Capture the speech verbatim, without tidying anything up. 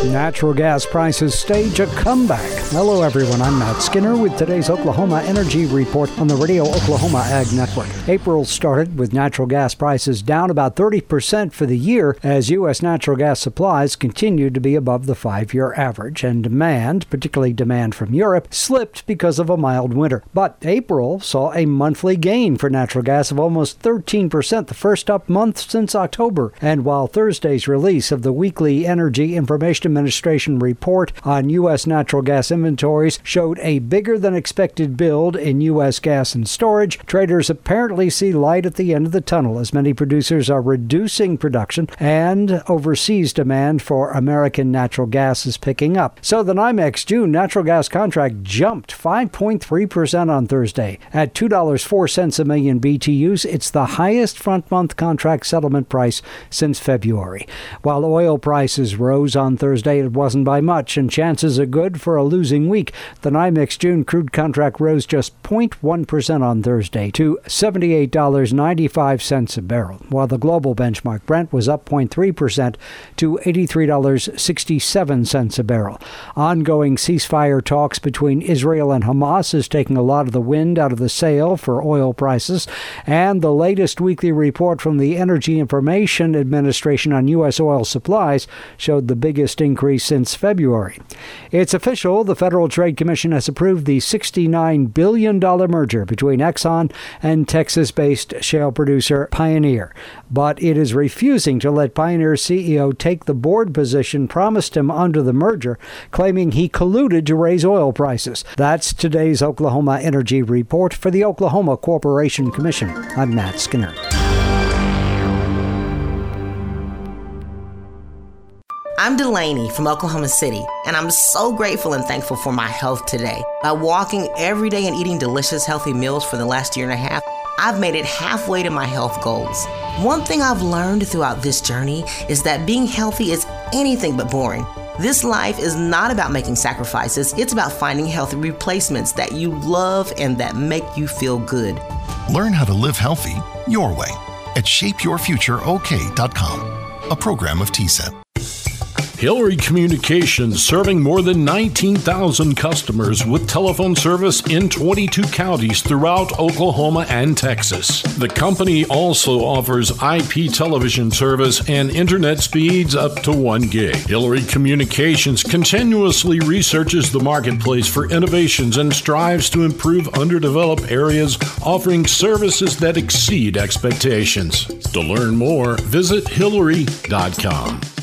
Natural gas prices stage a comeback. Hello, everyone. I'm Matt Skinner with today's Oklahoma Energy Report on the Radio Oklahoma Ag Network. April started with natural gas prices down about thirty percent for the year as U S natural gas supplies continued to be above the five-year average, and demand, particularly demand from Europe, slipped because of a mild winter. But April saw a monthly gain for natural gas of almost thirteen percent, the first up month since October. And while Thursday's release of the weekly Energy Information Administration report on U S natural gas inventories showed a bigger than expected build in U S gas and storage, traders apparently see light at the end of the tunnel as many producers are reducing production and overseas demand for American natural gas is picking up. So the NYMEX June natural gas contract jumped five point three percent on Thursday at two dollars and four cents a million B T Us. It's the highest front-month contract settlement price since February. While oil prices rose on Thursday, it wasn't by much, and chances are good for a losing week. The NYMEX June crude contract rose just zero point one percent on Thursday to seventy-eight dollars and ninety-five cents a barrel, while the global benchmark Brent was up zero point three percent to eighty-three dollars and sixty-seven cents a barrel. Ongoing ceasefire talks between Israel and Hamas is taking a lot of the wind out of the sail for oil prices, and the latest weekly report from the Energy Information Administration on U S oil supplies showed the biggest increase since February. It's official. The Federal Trade Commission has approved the sixty-nine billion dollars merger between Exxon and Texas-based shale producer Pioneer. But it is refusing to let Pioneer's C E O take the board position promised him under the merger, claiming he colluded to raise oil prices. That's today's Oklahoma Energy Report for the Oklahoma Corporation Commission. I'm Matt Skinner. I'm Delaney from Oklahoma City, and I'm so grateful and thankful for my health today. By walking every day and eating delicious, healthy meals for the last year and a half, I've made it halfway to my health goals. One thing I've learned throughout this journey is that being healthy is anything but boring. This life is not about making sacrifices. It's about finding healthy replacements that you love and that make you feel good. Learn how to live healthy your way at shape your future o k dot com, a program of T S E P. Hillary Communications, serving more than nineteen thousand customers with telephone service in twenty-two counties throughout Oklahoma and Texas. The company also offers I P television service and internet speeds up to one gig. Hillary Communications continuously researches the marketplace for innovations and strives to improve underdeveloped areas, offering services that exceed expectations. To learn more, visit hillary dot com.